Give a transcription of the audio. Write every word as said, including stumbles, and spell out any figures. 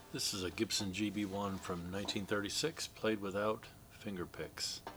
This is a Gibson G B one from nineteen thirty-six, played without finger picks.